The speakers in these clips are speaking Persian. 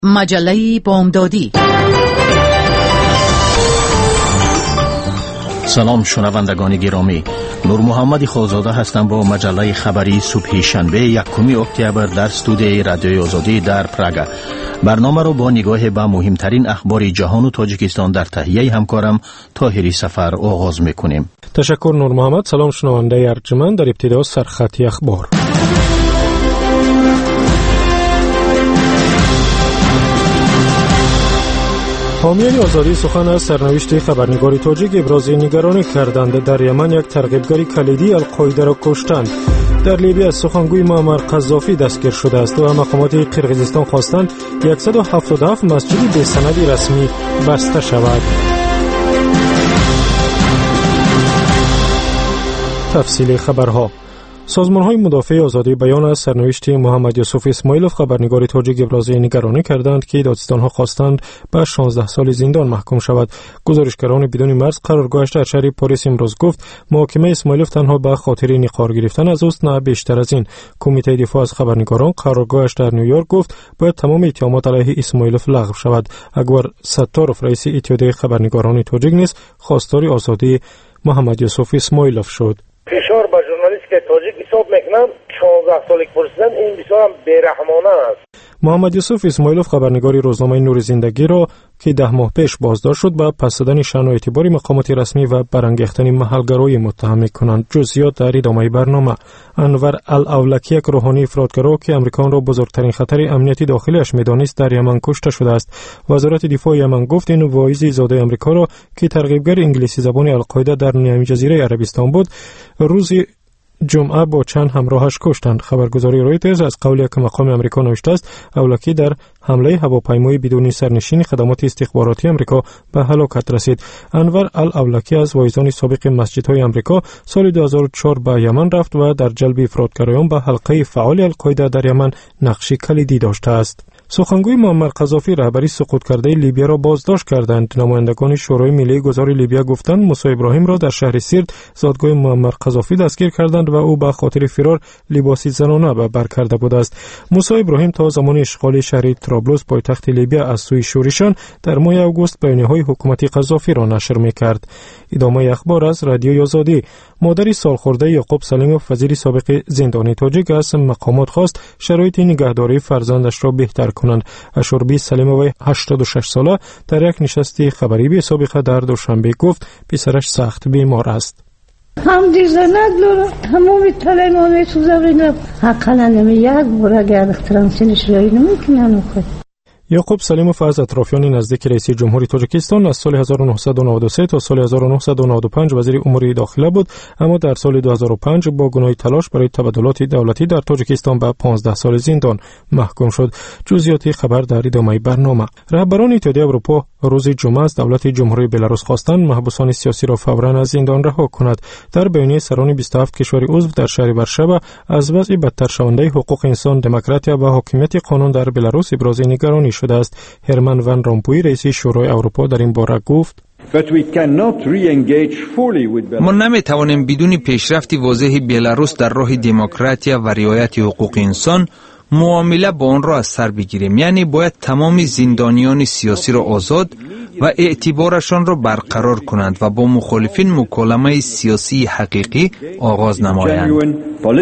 مجله بامدادی. سلام شنوندگان گرامی، نور محمد خوزاده هستم با مجله خبری صبح شنبه 1 اکتبر در استودیوی رادیوی آزادی در پراگ. برنامه را با نگاه به مهمترین اخبار جهان و تاجیکستان در تهیه همکارم طاهری سفر آغاز میکنیم. تشکر نور محمد. سلام شنونده ارجمند. در ابتدا سرخط اخبار. حامیان آزادی سخن از سرنوشت خبرنگار تاجیک ابراز نگرانی کردند. در یمن یک ترغیبگر کلیدی القاعده را کشتند. در لیبی سخنگوی معمر قذافی دستگیر شده است و مقامات قرقیزستان خواستند 177 مسجد بی سند رسمی بسته شود. تفصیل خبرها. سازمان‌های مدافع آزادی بیان از سرنوشت محمد یوسف اسماعیلوف خبرنگار تاجیک ابراز نگرانی کردند که دادستان‌ها خواستند به 16 سال زندان محکوم شود. گزارشگران بدون مرز قرارگاهش در شهر پاریس امروز گفت محاکمه اسماعیلوف تنها به خاطر نقار گرفتن از اوست، نه بیشتر از این. کمیته دفاع از خبرنگاران قرارگاهش در نیویورک گفت باید تمام اتهامات علیه اسماعیلوف لغو شود. اگر ستارов رئیس اتحادیه خبرنگاران تاجیک نیز خواستار آزادی محمد یوسف اسماعیلوف شد. فشار به ژورنالیست که تاجیک حساب میکنن 16 سالی پرسیدن، این بسیار بی‌رحمانه است. محمد یوسف اسماعیلوف خبرنگار روزنامه نور زندگی را که 10 ماه پیش بازداشت شد با پس دادن شأن و اعتبار مقامات رسمی و برانگیختن محلگرایی متهم می‌کنند. جزئیات در ادامه برنامه. انور الاولکی، یک روحانی افراطگرا که امریکا را بزرگترین خطر امنیتی داخلیش می‌دانست، در یمن کشته شده است. وزارت دفاع یمن گفت این واعظ زاده امریکا را که ترغیبگر انگلیسی زبان القاعده در نیمه جزیره عربستان بود، روز جمعه با چند همراهش کشتند. خبرگزاری رویترز از قول یک مقام امریکا نوشته است اولکی در حمله هواپیمای بدون سرنشین خدمات استخباراتی امریکا به هلاکت رسید. انور الاولکی از واعظان سابق مسجدهای امریکا سال 2004 به یمن رفت و در جلب افراطگرایان به حلقه فعال القاعده در یمن نقشی کلیدی داشته است. سخنگوی معمر قذافی رهبری سقوط کرده لیبیا را بازداشت کردند. نمایندگان شورای ملی گذار لیبیا گفتند موسی ابراهیم را در شهر سیرت، زادگاه معمر قذافی، دستگیر کردند و او به خاطر فرار لباسی زنانه به بر کرده بود است. موسی ابراهیم تا زمان اشغال شهر طرابلس پایتخت لیبیا از سوی شورشان در ماه آگوست بیانیه‌های حکومت قذافی را نشر می‌کرد. ادامه اخبار از رادیوی آزادی. مادر سالخورده یعقوب سلیموف، وزیر سابق زندانی تاجیک، از مقامات خواست شرایط نگهداری فرزندش را بهتر کنند. اشوربی سلیموف 86 ساله در یک نشست خبری بی سابقه در دوشنبه گفت پسرش سخت بیمار است. هم دیزنت لورا تمامی تلنانه سوزاوینم حقا نمیاد برای اخترانسینش رایی نمیکنن خود. یعقوب سلیموف از اطرافیان نزدیک رئیس جمهوری تاجیکستان از سال 1993 تا سال 1995 وزیر امور داخله بود، اما در سال 2005 با گناه تلاش برای تبادلات دولتی در تاجیکستان به 15 سال زندان محکوم شد. جزئیات خبر در ادامه برنامه. رهبران اتحادیه اروپا روز جمعه از دولت جمهوری بلاروس خواستند محبوسان سیاسی را فوراً از زندان رها کند. در بیانیه سران 27 کشور عضو در شهر ورشوا از وضع بدتر شونده حقوق انسان، دموکراسی و حاکمیت قانون در بلاروس ابراز نگرانی شده است. هرمن ون رامپوی، رئیس شورای اروپا، در این باره گفت ما نمیتوانیم بدون پیشرفت واضح بلاروس در راه دموکراسی و رعایت حقوق انسان معامله با آن را از سر بگیریم. یعنی باید تمام زندانیان سیاسی را آزاد و اعتبارشان را برقرار کنند و با مخالفین مکالمه سیاسی حقیقی آغاز نمایند.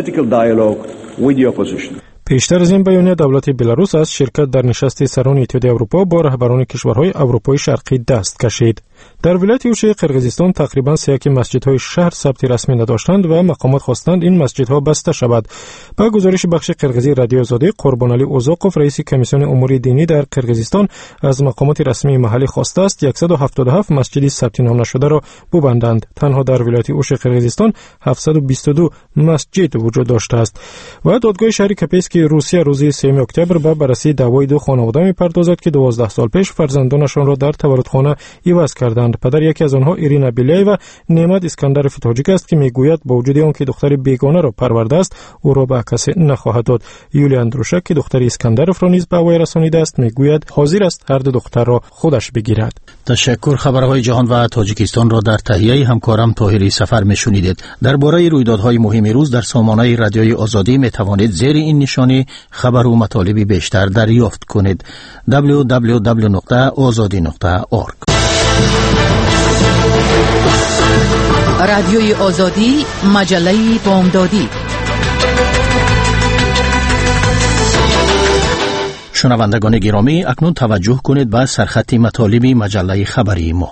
پیشتر از این بیانیه دولت بلاروس از شرکت در نشست سران اتحادیه اروپا با رهبران کشورهای اروپای شرقی دست کشید. در ولایت اوشه قرقیزستان تقریباً 3 مسجدهای شهر ثبت رسمی نداشتند و مقامات خواستند این مسجدها بسته شود. با گزارش بخش قرقیزی رادیو آزادی، قربانعلی اوزاقوف، رئیس کمیسیون امور دینی در قرقیزستان، از مقامات رسمی محلی خواسته است 177 مسجد ثبت نام نشده را ببندند. تنها در ولایت اوشه قرقیزستان 722 مسجد وجود داشته است. و دادگاه شهر کپیس که روسیه روز 3 اکتبر به بررسی دعوای دو خانواده می‌پردازد که 12 سال پیش فرزندانشان را در تولدخانه عوض کردند. پدر یکی از آنها ایرینا بیلیوا نعمت اسکندرف تاجیک است که میگوید با وجود آنکه دختر بیگانه را پرورده است او را به کسی نخواهد داد. یولیا اندروشک که دختر اسکندرف را نیز به وی رسانیده است میگوید حاضر است هر دو دختر را خودش بگیرد. تشکر. خبرهای جهان و تاجیکستان را در تهیه همکارم طاهری سفر میشنیدید. درباره رویدادهای مهم روز در سامانه رادیوی آزادی میتوانید زیر این نشانی توانی خبر و مطالب بیشتر دریافت کنید. www.azadi.org. رادیوی آزادی، مجله بامدادی. شنوندگان گرامی، اکنون توجه کنید به سرخط مطالب مجله خبری ما.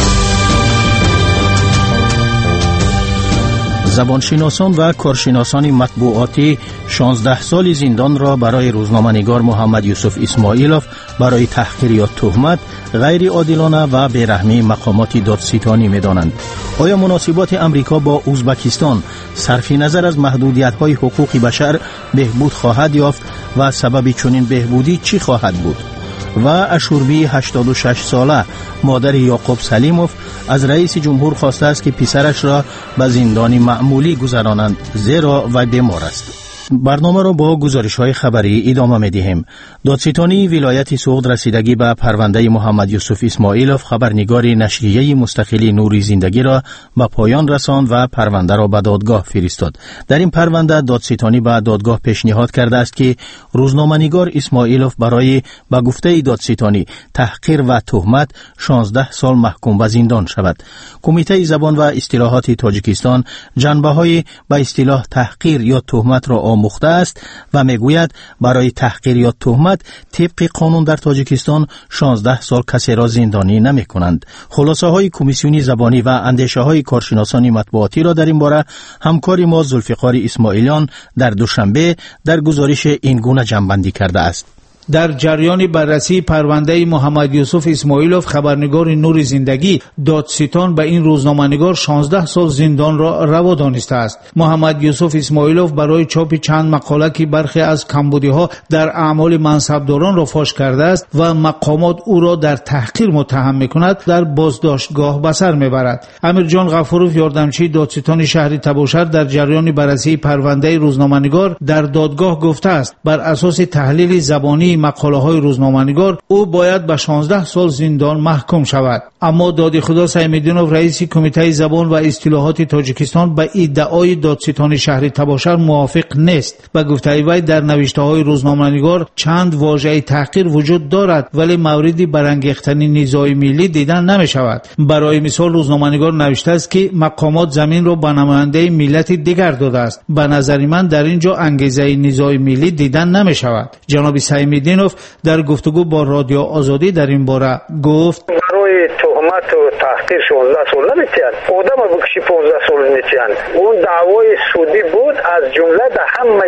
زبانشناسان و کارشناسان مطبوعاتی 16 سال زندان را برای روزنامه‌نگار محمد یوسف اسماعیلوف برای تحقیر یا تهمت غیر عادلانه و بی‌رحمی مقامات دادستانی می‌دانند. آیا مناسبات امریکا با ازبکستان صرف نظر از محدودیت‌های حقوق بشر بهبود خواهد یافت و سبب چنین بهبودی چی خواهد بود؟ و اشوربی 86 ساله مادر یعقوب سلیموف از رئیس جمهور خواسته است که پسرش را به زندان معمولی گذرانند زیرا وی بیمار است. برنامه را با گزارش‌های خبری ادامه می‌دهیم. دادستانی ولایت سوغد رسیدگی به پرونده محمد یوسف اسماعیلوف خبرنگار نشریه مستقلی نور زندگی را به پایان رساند و پرونده را به دادگاه فرستاد. در این پرونده دادستانی به دادگاه پیشنهاد کرده است که روزنامه‌نگار اسماعیلوف برای به گفته دادستانی تحقیر و تهمت 16 سال محکوم به زندان شود. کمیته زبان و اصطلاحات تاجیکستان جنبه‌های به اصطلاح تحقیر یا تهمت را مخته است و میگوید برای تحقیر یا تهمت طبق قانون در تاجیکستان 16 سال کسی را زندانی نمی کنند. خلاصه های کمیسیون زبانی و اندیشه های کارشناسان مطبوعاتی را در این باره همکار ما ذوالفقار اسماعیلیان در دوشنبه در گزارش این گونه جمع‌بندی کرده است. در جریان بررسی پرونده محمد یوسف اسماعیلوف خبرنگار نور زندگی، دادستان به این روزنامه‌نگار 16 سال زندان را روا دانسته است. محمد یوسف اسماعیلوف برای چاپ چند مقاله که برخی از کمبودی‌ها در اعمال منصبداران را فاش کرده است و مقامات او را در تحقیر متهم می‌کند، در بازداشتگاه به سر می‌برد. امیرجان غفوروف یاردمچی دادستان شهر تباشر در جریان بررسی پرونده روزنامه‌نگار در دادگاه گفته است بر اساس تحلیل زبانی مقاله‌های روزنامه‌نگار او باید به 16 سال زندان محکوم شود. اما دادخدا سیم‌الدینوف رئیس کمیته زبان و اصطلاحات تاجیکستان به ادعای دادستان شهر تباشر موافق نیست. به گفته وی در نوشته‌های روزنامه‌نگار چند واژه تحقیر وجود دارد ولی موردی برانگیختن نزاع ملی دیدن نمی‌شود. برای مثال روزنامه‌نگار نوشته است که مقامات زمین را به نماینده ملت دیگر داده است. به نظر من در اینجا انگیزه نزاع ملی دیدن نمی‌شود. جناب سیم‌الدینوف در گفتگو با رادیو آزادی در این باره گفت برای تهمت و تحقیر 16 سال نمیتیند، آدم بکشی 15 سال نمیتیند. اون دعوای سودی بود از جمله در همه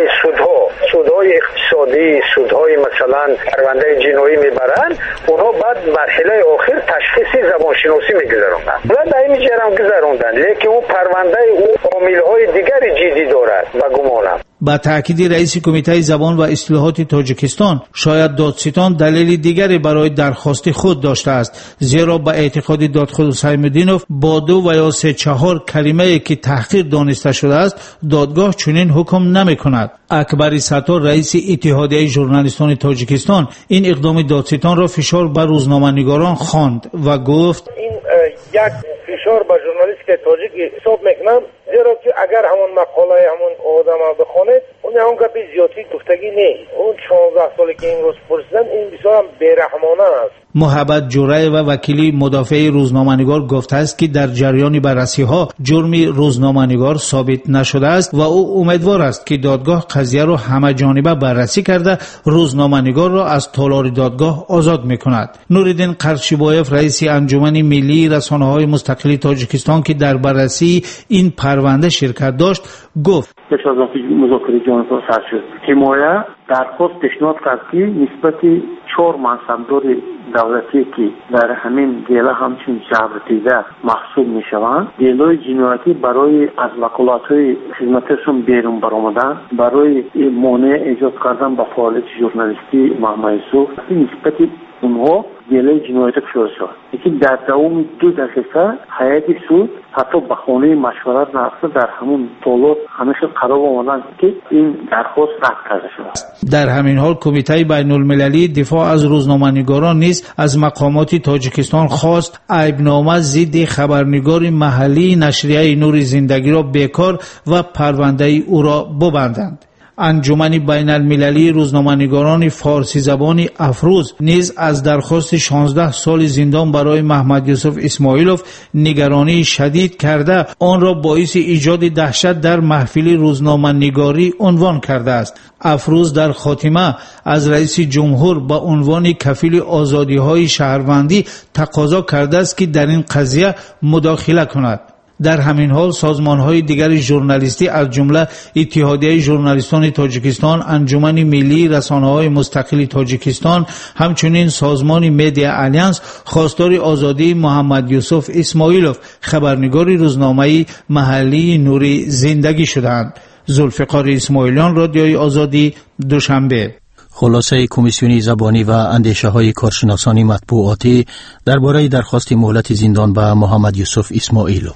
سودهای اقتصادی، سودهای مثلا پرونده جنایی میبرند، اونا بعد مرحله آخر تشخیصی زبانشناسی میگذاروندن. اونا در این جرم گذاروندن، لیکن اون پرونده اون عاملهای دیگری جدی دارد و گمانم. با تأکید رئیس کمیته زبان و اصطلاحات تاجیکستان، شاید دادستان دلیل دیگری برای درخواست خود داشته است، زیرا با اعتقاد دادخدا سیم‌الدینوف با 2 و یا 3-4 کلمه که تحقیر دانسته شده است دادگاه چنین حکم نمی کند. اکبر ستار رئیس اتحادیه ژورنالیستان تاجیکستان این اقدام دادستان را فشار بر روزنامه‌نگاران خواند و گفت این یک فشار به ژورنالیست که تاجیک حساب میکنم، زیرا که اگر همون مقاله همون آدم ها بخونید اون همون گپی زیادی گفتگی نیست. اون 16 سالی که این روز پرسیدن این بسیار هم بیرحمانه است. محبت جوره و وکیلی مدافع روزنامه‌نگار گفته است که در جریان بررسی‌ها جرم روزنامه‌نگار ثابت نشده است و او امیدوار است که دادگاه قضیه را همه جانبه بررسی کرده روزنامه‌نگار را از تالار دادگاه آزاد می‌کند. نوردین قرچیبایف رئیس انجمن ملی رسانه‌های مستقل تاجیکستان که در بررسی این پرونده شرکت داشت گفت پیش از آنکه مذاکره جانبدار سر شد حمایه درخواست پیشنهاد کرد که نسبت 4 منصبدار دولتی که در همین دیلا همچون جبر دیده محسوب می شوند، دیلای جنایتی برای از وکالت‌های خدمتشون بیرون برآمدن، برای مانع ایجاد کردن به فعالیت ژورنالیستی محمد یوسف نسبت اونها دیلای جنایتی فشار شد. لیکن در دوام 2 دقیقه هیئت سود حتی به خانه مشورت رفته در همون طالب همیشه قرار آمدن که این درخواست رد کرده شد. در همین حال کمیته بین المللی دفاع از روزنامه‌نگاران نیز از مقامات تاجیکستان خواست عیبنامه ضد خبرنگار محلی نشریه نور زندگی را بیکار و پرونده او را ببندند. انجمن بین المللی روزنامه‌نگاران فارسی زبان افروز نیز از درخواست 16 سال زندان برای محمد یوسف اسماعیلوف نگرانی شدید کرده آن را باعث ایجاد دهشت در محفل روزنامه‌نگاری عنوان کرده است. افروز در خاتمه از رئیس جمهور با عنوان کفیل آزادی‌های شهروندی تقاضا کرده است که در این قضیه مداخله کند. در همین حال سازمان‌های دیگر ژورنالیستی از جمله اتحادیه ژورنالیستان تاجیکستان، انجمن ملی رسانه‌های مستقل تاجیکستان، همچنین سازمان مدیا آلیانس خواستار آزادی محمد یوسف اسماعیلوف خبرنگار روزنامه محلی نور زندگی شدند. ذوالفقار اسماعیلیان، رادیوی آزادی، دوشنبه. خلاصه کمیسیون زبانی و اندیشه های کارشناسان مطبوعاتی درباره درخواست مهلت زندان به محمد یوسف اسماعیلوف.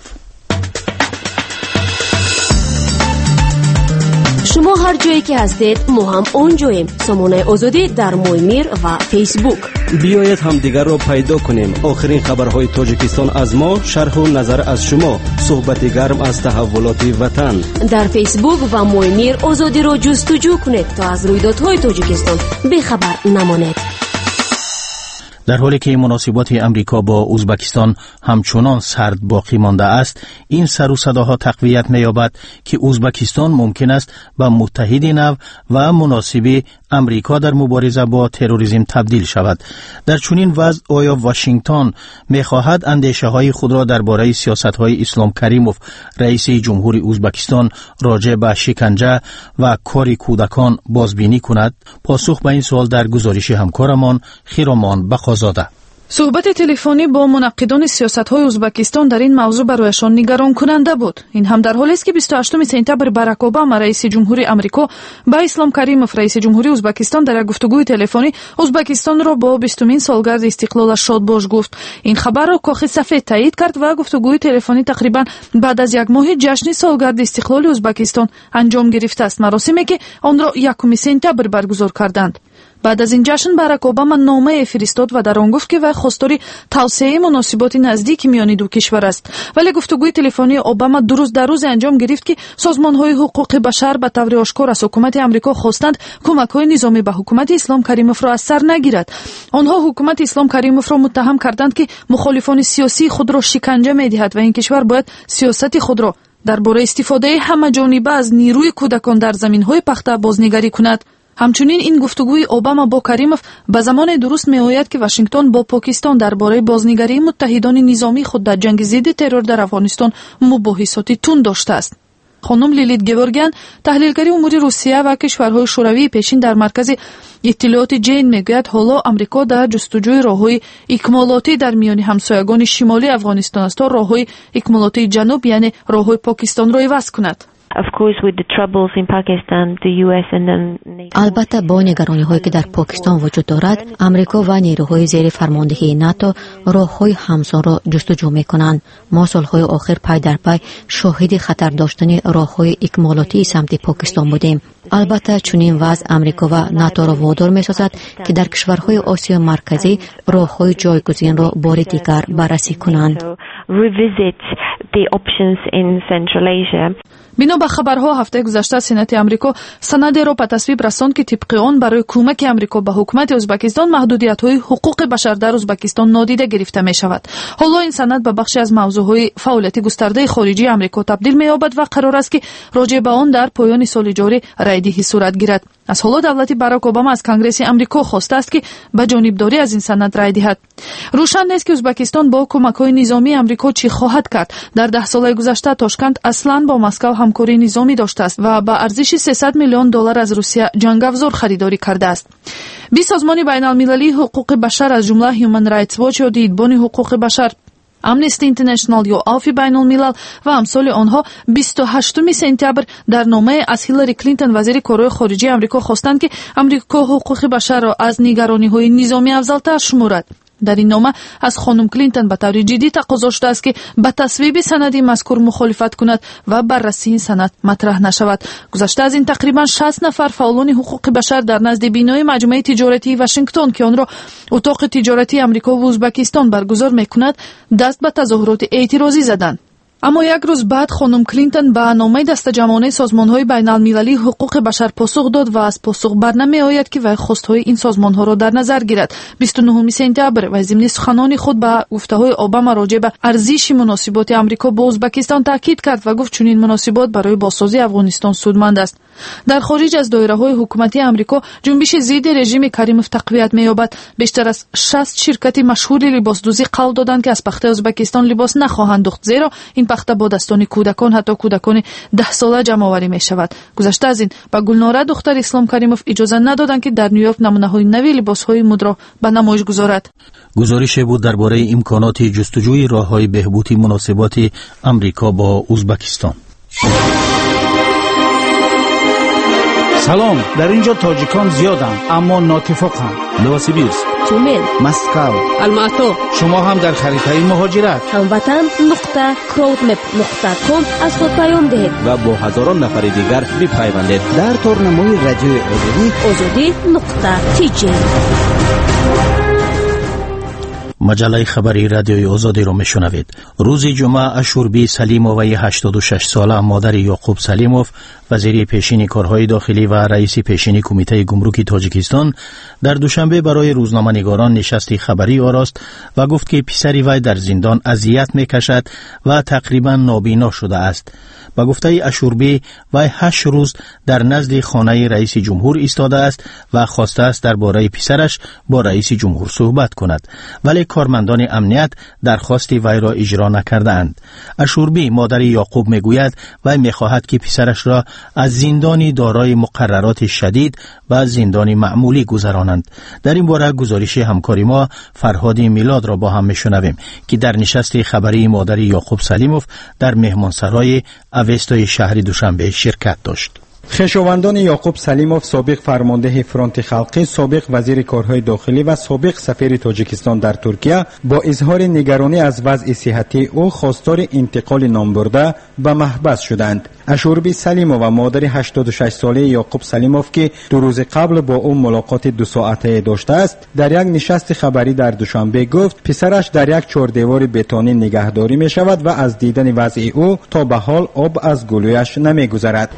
شما هر جایی که هستید ما هم اونجاییم. سامانه آزادی در مویمیر و فیسبوک. بیایید هم دیگر را پیدا کنیم. آخرین خبرهای تاجیکستان از ما، شرح و نظر از شما، صحبت گرم از تحولات وطن. در فیسبوک و مویمیر آزادی را جستجو کنید تا از رویدادهای تاجیکستان بی‌خبر نمانید. در حالی که مناسبات امریکا با ازبکستان همچنان سرد باقی مانده است، این سر و صداها تقویت می‌یابد که ازبکستان ممکن است به متحد نو و مناسب امریکا در مبارزه با تروریسم تبدیل شود. در چنین وضع آیا واشنگتن می‌خواهد اندیشه‌های خود را درباره سیاست‌های اسلام کریموف رئیس جمهور ازبکستان راجع به شکنجه و کار کودکان بازبینی کند؟ پاسخ به این سوال در گزارش همکارمان خیرامان بخازاده. صحبت تلفنی با منقدان سیاست‌های ازبکستان در این موضوع برایشان نگران کننده بود. این هم در حالی است که 28 سپتامبر باراک اوباما رئیس جمهوری آمریکا با اسلام کریموف رئیس جمهوری ازبکستان در گفتگوی تلفنی ازبکستان را با 20مین سالگرد استقلالش شادباش گفت. این خبر را کاخ سفید تایید کرد و گفتگوی تلفنی تقریبا بعد از یک ماه جشن سالگرد استقلال ازبکستان انجام گرفته است، مراسمی که آن را 1 سپتامبر برگزار کردند. بعد از این جشن باراک اوباما نامه فرستاد و در آن گفت که وی خواستار توسعه مناسبات نزدیک میان دو کشور است. ولی گفتگوی تلفنی اوباما در روز انجام گرفت که سازمان‌های حقوق بشر به طور آشکار از حکومت آمریکا خواستند کمک‌های نظامی به حکومت اسلام کریموف را از سر نگیرد. آنها حکومت اسلام کریموف را متهم کردند که مخالفان سیاسی خود را شکنجه می‌دهد و این کشور باید سیاست خود را درباره استفاده همه‌جانبه از نیروی کودکان در زمین‌های پخته بازنگری کند. همچنین این گفتگوی اوباما با کریموف به زمان درست می‌آید که واشنگتن با پاکستان درباره بازنگری متحدان نظامی خود در جنگ ضد ترور در افغانستان مباحثاتی تند داشته است. خانم لیلیت گورگیان، تحلیلگر امور روسیه و کشورهای شوروی پیشین در مرکز اطلاعات جین میگوید حالا آمریکا در جستجوی راه‌های اکمالاتی در میان همسایگان شمالی افغانستان است تا راه‌های اکمالاتی جنوب یعنی راه‌های پاکستان را عوض کند. البته با نگرانی‌هایی که در پاکستان وجود دارد، آمریکا و نیروهای زیر فرماندهی ناتو راه‌های همسان را جستجو می‌کنند. ما سال‌های آخر پای در پای شاهد خطر داشتن راه‌های اکمالاتی سمت پاکستان بودیم. البته چنین وضع آمریکا و ناتو را وادار می‌سازد که در کشورهای آسیا مرکزی راه‌های جایگزین را بار دیگر بررسی کنند. بنا به خبرها هفته گذشته سنت آمریکا سندی را به تصویب رساند که طبق آن برای کمک آمریکا به حکومت ازبکستان محدودیت‌های حقوق بشر در ازبکستان نادیده گرفته می‌شود. حالا این سند به بخشی از موضوعهای فعالیت گسترده خارجی آمریکا تبدیل می‌یابد و قرار است که راجع به آن در پایان سال جاری رایدهی صورت گیرد. از حالا دولت باراک اوباما از کنگره آمریکا خواسته است که به جانبداری از این سند رای دهد. روشن نیست که ازبکستان با کمک‌های نظامی آمریکا چی خواهد کرد. در 10 سال گذشته تاشکند اصلاً با مسکو همکاری نظامی داشته است و با ارزش 300 میلیون دلار از روسیه جنگ افزار خریداری کرده است. 20 سازمان بین‌المللی حقوق بشر از جمله هیومن رایتس واچ یا دیدبان حقوق بشر، امنستی اینترنشنال یا عفو بین الملل و امثال آنها 28 سپتامبر در نامه از هیلاری کلینتون وزیر کارهای خارجه آمریکا خواستند که آمریکا حقوق بشر را از نگرانی‌های نظامی افضل‌تر شمارد. در این نامه از خانم کلینتون به طور جدی تقاضا شده است که به تصویب سندی مذکور مخالفت کند و بررسی این سند مطرح نشود. گذشته از این تقریبا 60 نفر فعالان حقوق بشر در نزد بینای مجمع تجارتی واشنگتن که آن را اتاق تجارتی آمریکا و ازبکستان برگزار می‌کند دست به تظاهرات اعتراضی زدند. аммо як рӯз баъд хонум Клинтон ба номаи дастаҷамонаи созмонҳои байналмилалии ҳуқуқи башар посух дод ва аз посух барнамеояд ки вай хостҳои ин созмонҳоро дар назар гирад. 29 сентябр вай зимни суханони худ ба гуфтаҳои Обама роҷеъ ба арзиши муносиботи Амрико бо Узбекистон таъкид кард ва гуфт чунин муносибот барои бозсозии Афғонистон судманд аст. дар хориҷ аз доираҳои ҳукуматии Амрико ҷунбиши зидди режими Каримов тақвият меёбад. бештар аз 60 ширкати машҳури либосдӯзӣ қавл доданд ки аз пахтаи Узбекистон либос нахоҳанд духт, зеро ин пахта бо дастони кӯдакон, ҳатто кӯдакони 10 сола ҷамъоварӣ мешавад. гузашта аз ин ба Гулнора духтари Ислом Каримов иҷоза надоданд ки дар Нью-Йорк намунаҳои нави либосҳои мудро ба намоиш гузорад. гузорише буд дар бораи имконоти ҷустуҷӯи роҳҳои беҳбуди муносиботи Амрико бо Узбекистон. салом, дар инҷо тоҷикон зиёданд, аммо нотифоқанд. новосибирск, тюмен, москав, алмато. шумо ҳам дар харитаи муҳоҷират hamvatan.crowdmap.com аз худ паём диҳед ва бо ҳазорон нафари дигар бипайвандед дар торнамои радиои озодӣ.tj. маҷаллаи хабари радиои озодиро мешунавед. рӯзи ҷумъа Ашурби Салимоваи 86 сола, модари Ёқуб Салимов, вазири пешини корҳои дохилӣ ва раиси пешини кумитаи гумруки Тоҷикистон, дар душанбе барои рӯзноманигорон нишасти хабарӣ орост ва гуфт ки писари вай дар зиндон азият мекашад ва тақрибан нобино шудааст. ба гуфтаи Ашурби, вай 8 рӯз дар назди хонаи раиси ҷумҳур истодааст ва хостааст дар бораи писараш бо раиси ҷумҳур суҳбат кунад, вале кормандони амният дархости вайро иҷро накардаанд. Ашурби, модари Ёқуб, мегӯяд вай мехоҳад ки писарашро аз зиндони дорои муқаррароти шадид ба зиндони маъмулӣ гузаронанд. дар ин бора гузориши ҳамкори мо Фарҳоди Милодро бо ҳам мешунавем, ки дар нишасти хабарии модари Ёқуб Салимов дар меҳмонсарои авестои шаҳри Душанбе ширкат дошт. хешовандони Ёқуб Салимов, собиқ фармондеҳи фронти халқӣ, собиқ вазири корҳои дохилӣ ва собиқ сафири Тоҷикистон дар Туркия, бо изҳори нигаронӣ аз вазъи сиҳатии ӯ хостори интиқоли номбурда ба маҳбас шуданд. Ашурби Салимова, модари 86 солаи Ёқуб Салимов, ки 2 рӯзи қабл бо ӯ мулоқоти 2 соатае доштааст, дар як нишасти хабарӣ дар Душанбе гуфт писараш дар як чордевори бетонӣ нигаҳдорӣ мешавад ва аз дидани вазъи ӯ то ба ҳол об аз гулӯяш намегузарад.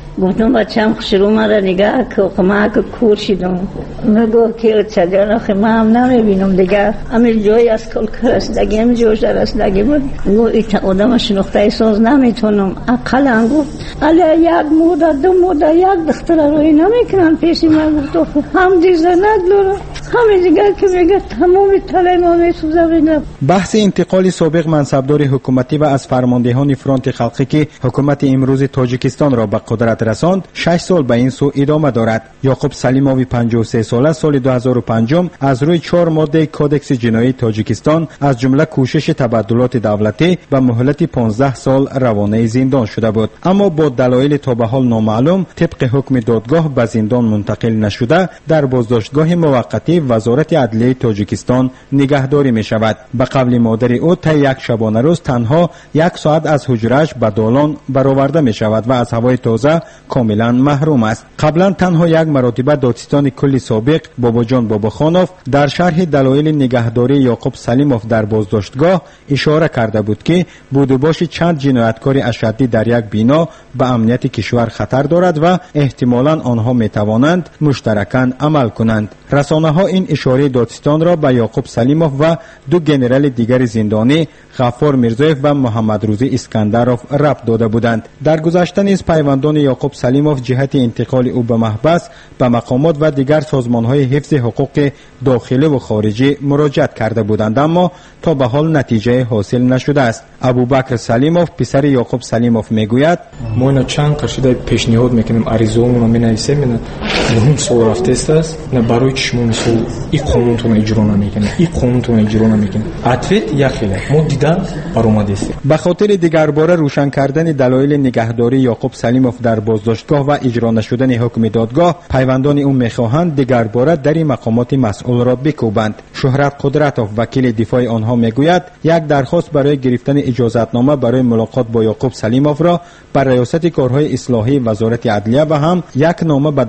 هم خشرو مرا نگاه که قماک کور شدم میگو که چجان آخه ما هم نمیبینم دیگه امی جای از کل کرستگیم جوش درستگیم گو ایتا آدم شنوخته ساز نمیتونم اقلا گو علی یک مودا 2 مودا یک دختر روی نمیکنن پیشی من گفتو هم دیزه ندلورم همه دیگه که میگه تمامی تله ما میسوزه بینم. بحث انتقال سابق منصبدار حکومتی و از فرماندهان فرانت خلقی که حکومت امروز تاجیکستان را به قدرت رساند 6 سال به این سو ادامه دارد. یعقوب سلیموی 53 ساله سال 2005 از روی 4 ماده کودکس جنایی تاجیکستان از جمله کوشش تبادلات دولتی به مهلت 15 سال روانه زندان شده بود، اما با دلایل تا به حال نامعلوم طبق حکم دادگاه به زندان منتقل نشده در بازداشتگاه موقتی وزارت عدلیه تاجیکستان نگهداری می شود. به قول مادر او تا یک شبانه روز تنها 1 ساعت از حجره‌اش به دالان برآورده می شود و از هوای تازه کاملا محروم است. قبلا تنها 1 مرتبه دادستان کلی سابق باباجان باباخانوف در شرح دلایل نگهداری یعقوب سلیموف در بازداشتگاه اشاره کرده بود که بود و باش چند جنایتکار اشدی در یک بنا به امنیت کشور خطر دارد و احتمالاً آنها می توانند مشترکاً عمل کنند. رسانه ها این اشاره دادستان را به یعقوب سلیموف و 2 ژنرال دیگر زندانی غفار میرزایف و محمد روزی اسکندروف ربط داده بودند. در گذشته نیز پیوندان یعقوب سلیموف جهت انتقال او به محبس به مقامات و دیگر سازمان‌های حفظ حقوق داخلی و خارجی مراجعت کرده بودند، اما تا به حال نتیجه حاصل نشده است. ابوبکر سلیموف پسر یعقوب سلیموف میگوید ما اینا چند قرشیده پیشنهاد میکنیم عریضه‌مون رو مینویسیم، مهم سال رفته است، نه برای شما مثلا این قانونتون اجرا نمیکنه، این قانونتون اجرا نمیکنه. اتفاق یخیله ما دیدن برآمده است. به خاطر دیگر باره روشن کردن دلایل نگهداری یعقوب سلیموف در بازداشتگاه و اجرا نشدن حکم دادگاه، پیوندان او میخواهند دیگر باره در این مقامات مسئول را بکوبند. شهرت قدرتوف وکیل دفاع آنها میگوید یک درخواست برای گرفتن اجازتنامه برای ملاقات با یعقوب سلیموف را بر ریاست کارهای اصلاحی وزارت عدلیه و هم یک نامه به دادستانی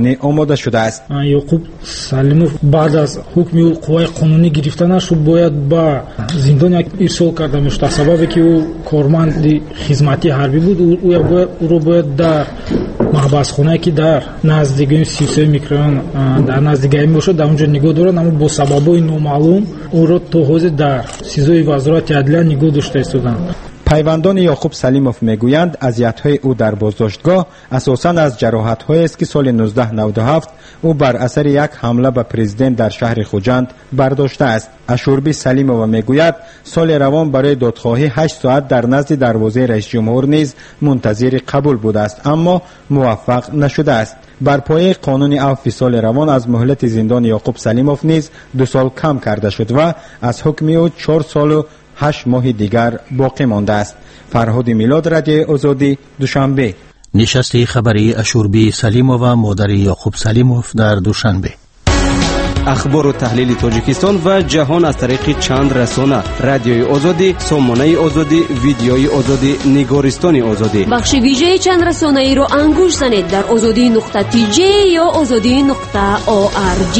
جهانی آماده شده است. یعقوب سلیموف بعد از حکم قوای قانونی گرفتنش باید به زندان ارسال کرده میشد، سببی که او کارمند خدمتی حربی بود. او رو باید در محبسخانه که در نزدیکی 33 میکران در نزدیکی میشه در اونجا نگاه دارند، اما با سببای نامعلوم او را تا حوزه در سیزوی وزارت عدلیه نگاه داشته ایستادند. پیوندان یعقوب سلیموف میگویند اذیت‌های او در بازداشتگاه اساساً از جراحت‌هایی است که سال 1997 او بر اثر یک حمله به پرزیدنت در شهر خوجند برداشته است. اشوربی سلیموف میگوید سال روان برای دادخواهی 8 ساعت در نزد دروازه رئیس جمهور نیز منتظر قبول بوده است، اما موفق نشده است. بر پایه قانون عفو سال روان از مهلت زندان یعقوب سلیموف نیز 2 سال کم کرده شد و از حکم او 4 سال و 8 ماه دیگر باقی مانده است. فرهاد میلاد، رادیو آزادی، دوشنبه. نشست خبری اشوربی سلیموف و مادر یعقوب سلیموف در دوشنبه. اخبار و تحلیل تاجیکستان و جهان از طریق چند رسانه: رادیوی آزادی، سامانه آزادی، ویدیوی آزادی، نگارستان آزادی. بخش ویژه چند رسانه ای رو انگوش زنید در azadi.tj یا azadi.org.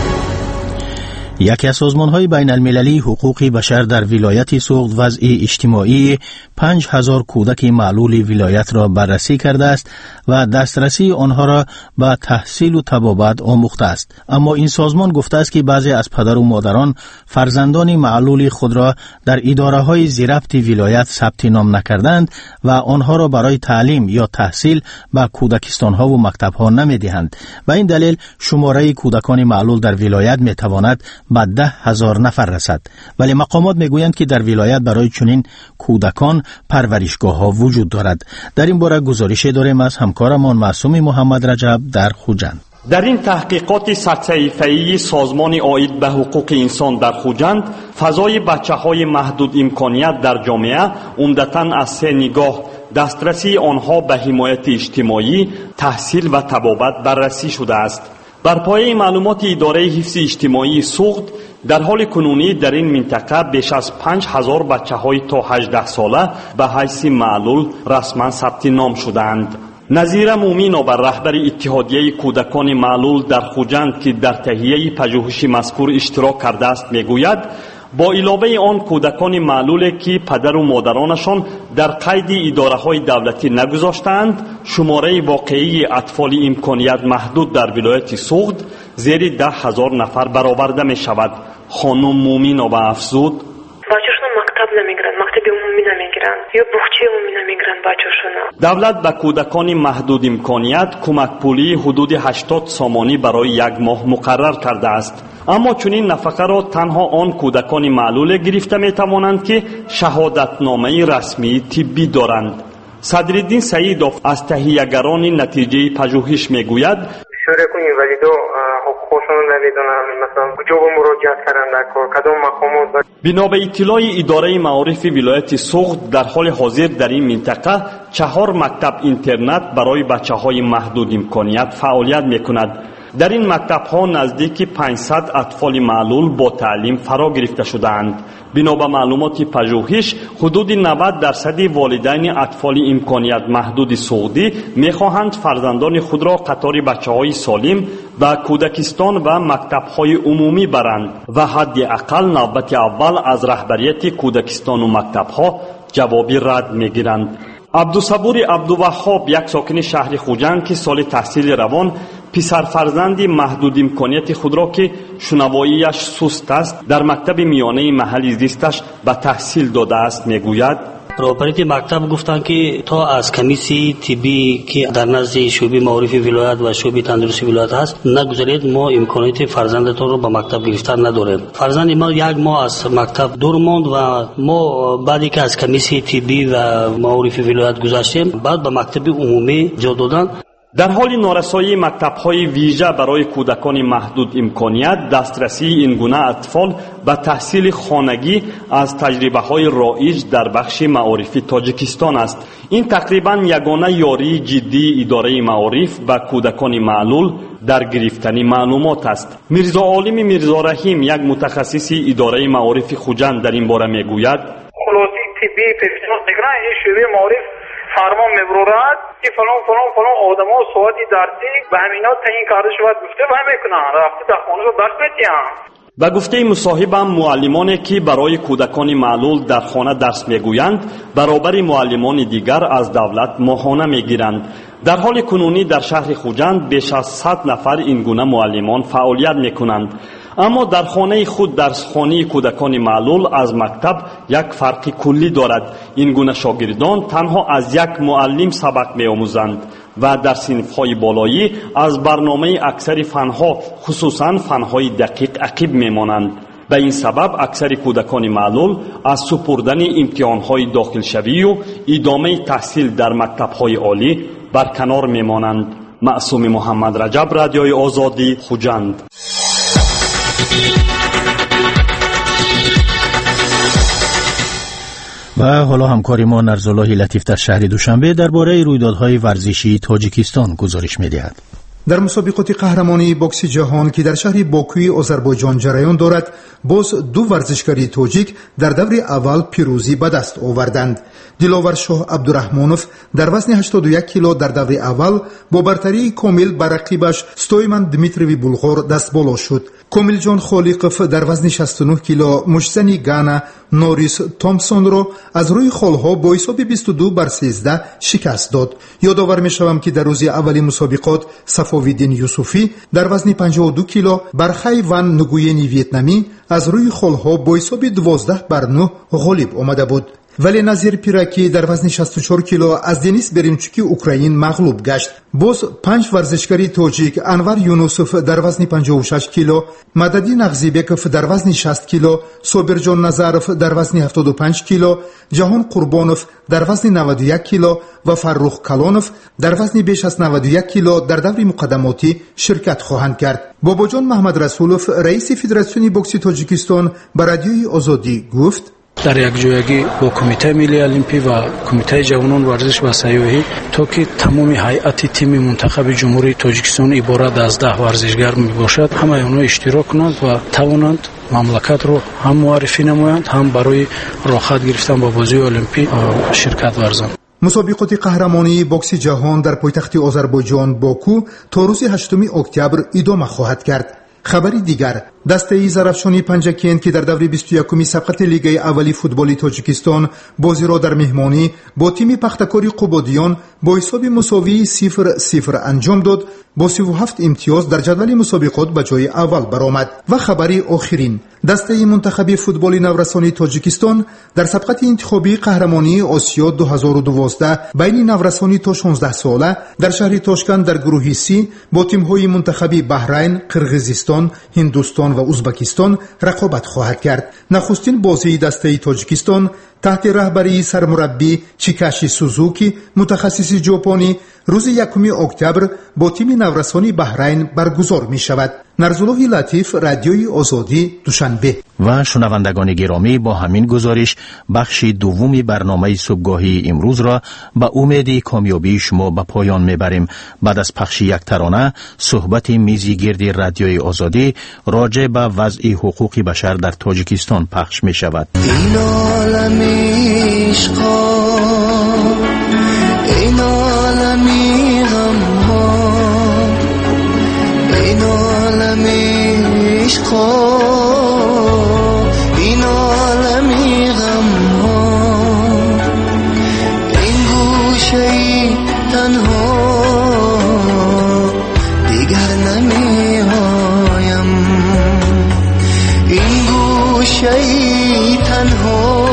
یکی از سازمان‌های بین المللی حقوق بشر در ولایت سوغد وضع اجتماعی 5000 کودک معلول ولایت را بررسی کرده است و دسترسی آنها را به تحصیل و طبابت آموخته است. اما این سازمان گفته است که بعضی از پدر و مادران فرزندان معلول خود را در اداره‌های ذی‌ربط ولایت ثبت نام نکردند و آنها را برای تعلیم یا تحصیل به کودکستان‌ها و مکتب‌ها نمی‌دهند. به این دلیل شماره کودکان معلول در ولایت می‌تواند به 10,000 نفر رسد، ولی مقامات میگویند که در ولایت برای چنین کودکان پرورشگاه ها وجود دارد. در این باره گزارشی داریم از همکارمان معصوم محمد رجب در خوجند. در این تحقیقات صدصحیفه‌ای سازمان عاید به حقوق انسان در خوجند، فضای بچه‌های محدود امکانیت در جامعه عمدتاً از 3 نگاه: دسترسی آنها به حمایت اجتماعی، تحصیل و طبابت بررسی شده است. بر پایه معلومات اداره حفظ اجتماعی سوغد، در حال کنونی در این منطقه بیش از 5000 بچه‌های تا 18 ساله به حیث معلول رسما ثبت نام شدند. نظیر مومین بر رهبر اتحادیه کودکان معلول در خوجند که در تهیه پژوهش مذکور اشتراک کرده است میگوید با علاوه آن کودکان معلولی که پدر و مادرانشان در قید اداره‌های دولتی نگذاشتند، شماره واقعی اطفال امکانیت محدود در ولایت سوغد زیر 10,000 نفر برآورده می شود. خانم مومینова افزود: بچه‌شون مکتب نمیگیرن، مکتب عمومی نمیگیرن یا بخچه عمومی نمیگیرن بچه‌شون. دولت به کودکان محدود امکانیت کمک پولی حدود 80 سامانی برای 1 ماه مقرر کرده است. اما چنین نفقه را تنها آن کودکان معلول گرفته می توانند که شهادتنامه رسمی طبی دارند. صدرالدین سعیدов از تهیه‌گران نتیجه پژوهش میگوید: شروع کنیم ولی دو حقوقشون نمیدونن، مثلا کجا مراجعه کردن، کدام مقامات. بنا به اطلاع اداره معارف ولایت سوغد، در حال حاضر در این منطقه 4 مکتب اینترنت برای بچه‌های محدود امکانیت فعالیت میکند. در این مکتب‌ها نزدیک 500 اطفال معلول با تعلیم فرا گرفته شدند. بنا به معلومات پژوهش، حدود 90% والدین اطفال امکانیت محدود سعودی می‌خواهند فرزندان خود را قطار بچه‌های سالم به کودکستان و مکتب‌های عمومی برند و حداقل نوبت اول از رهبریت کودکستان و مکتب‌ها جوابی رد می‌گیرند. عبدالصبور عبدالوهاب، یک ساکن شهر خوجند که سال تحصیل روان پسر فرزند محدود امکانیت خود را که شنواییش سست است در مکتب میانه محل زیستش به تحصیل داده است میگوید: رهبریت مکتب گفتن که تا از کمیسی طبی که در نزد شعبه معارف ولایت و شعبه تندرستی ولایت هست نگذارید، ما امکانات فرزندتون رو به مکتب گرفتن نداریم. فرزند ما 1 ماه از مکتب دور ماند و ما بعدی که از کمیسی طبی و معارف ولایت گذاشتیم بعد به مکتب عمومی جا دادن. در حال نارسایی مکتب‌های ویژه برای کودکان محدود امکانیت، دسترسی این گونه اطفال به تحصیل خانگی از تجربه‌های رایج در بخش معارف تاجیکستان است. این تقریباً یگانه یاری جدی اداره معارف به کودکان معلول در گرفتن معلومات است. میرزا عالم میرزا رحیم، یک متخصص اداره معارف خوجند، در این باره میگوید: خلاصی طبی پیشنهاد می‌کنن این شیوه معارف فرمان میبرد که فلان فلان فلان آدما ساعت درسی به همینا تعیین کرده شود گفته و میکنن رفته در خانه رو درس میدن. به گفته مصاحبم معلمانی که برای کودکان معلول در خانه درس میگویند برابر معلمان دیگر از دولت ماهانه میگیرند. در حال کنونی در شهر خوجند بیش از 100 نفر این گونه معلمان فعالیت میکنند. اما در خانه خود درسخانه کودکان معلول از مکتب یک فرق کلی دارد. این گونه شاگردان تنها از یک معلم سبق می‌آموزند و در صنف‌های بالایی از برنامه اکثر فنها خصوصاً فنهای دقیق عقب می‌مانند. به این سبب اکثر کودکان معلول از سپردن امتحان‌های داخلشوی و ادامه تحصیل در مکتب‌های عالی برکنار می‌مانند. معصوم محمد رجب، رادیوی آزادی، خوجند. و حالا همکار ما نرزالله لطیف در شهر دوشنبه درباره رویدادهای ورزشی تاجیکستان گزارش می‌دهد. در مسابقات قهرمانی بوکس جهان که در شهر باکوی آذربایجان جریان دارد، باز دو ورزشکاری تاجیک در دور اول پیروزی به دست آوردند. دلاور شاه عبدالرحمانوف در وزن 81 کیلو در دور اول با برتری کامل بر رقیبش ستویمن دمیتروی بلغار دست بالا شد. کامل جان خالقوف در وزن 69 کیلو مشزنی گانا نوریس تومسون را از روی خالها با حساب 22-13 شکست داد. یادآور می‌شوم که در روز اولی مسابقات صفاویدین یوسفی در وزن 52 کیلو بر خی وان نگوینی ویتنامی از روی خالها با حساب 12-9 غالب آمده بود. ولی نظیر پیراکی در وزن 64 کیلو از دنیس برینچوکی اوکراین مغلوب گشت. باز 5 ورزشکاری تاجیک انور یونوسوف در وزن 56 کیلو، مددی نغزیبکوف در وزن 60 کیلو، صابرجان نظروف در وزن 75 کیلو، جهان قربانوف در وزن 91 کیلو و فرخ کلانوف در وزن بیش از 91 کیلو در دور مقدماتی شرکت خواهند کرد. باباجان محمد رسولوف رئیس فدراسیون بوکس تاجیکستان به رادیوی آزادی گفت: در یک جویگی با کمیته ملی المپی و کمیته جوانان ورزش و سیاحی تا که تمام هیئت تیم منتخب جمهوری تاجیکستان عبارت از 10 ورزشگر میباشد، همه آنها اشتراک کنند و توانند مملکت رو هم معرفی نمایند، هم برای راحت گرفتن با بازی المپی شرکت ورزند. مسابقات قهرمانی بوکس جهان در پایتخت آذربایجان باکو تا روز 8 اکتبر ادامه خواهد کرد. خبری دیگر، دسته زرافشانی پنجکین که در دور 21 سبقت لیگ اولی فوتبال تاجیکستان بازی را در مهمانی با تیم پختکاری قبادیان با حساب مساوی 0-0 انجام داد، با 37 امتیاز در جدول مسابقات به جای اول برآمد. و خبری آخرین، دسته منتخب فوتبال نورسانی تاجیکستان در سبقت انتخابی قهرمانی آسیا 2012 بین نورسانی تا 16 ساله در شهر تاشکند در گروه سی با تیم‌های منتخبی بحرین، قرقیزستان، هندوستان و ازبکستان رقابت خواهد کرد. نخستین بازی دسته تاجیکستان تحت رهبری سرمربی چیکاشی سوزوکی متخصص ژاپنی روز 1 اکتبر با تیم نورسانی بحرین برگزار می شود. نرزالله لطیف، رادیوی آزادی، دوشنبه. و شنوندگان گرامی، با همین گزارش بخش دومی برنامه صبحگاهی امروز را به امید کامیابی شما به پایان میبریم. بعد از پخش یک ترانه صحبت میزی گرد رادیوی آزادی راجع به وضع حقوق بشر در تاجیکستان پخش می شود. این عالم عشقا، این عالمی غمها، این عالم عشقا، این عالمی غمها، این گوشه تنها دیگر نمیایم، این گوشه تنها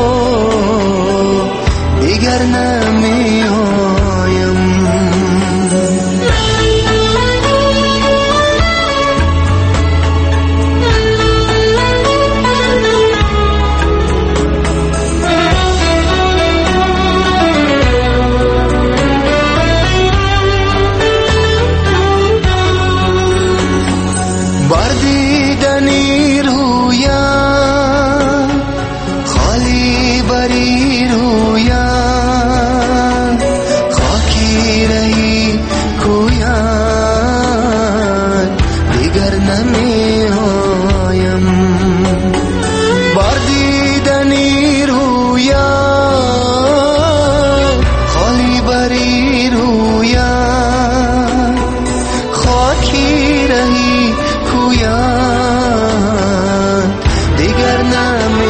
دیگر نمیایم. بردیدنی رویم خالی نمی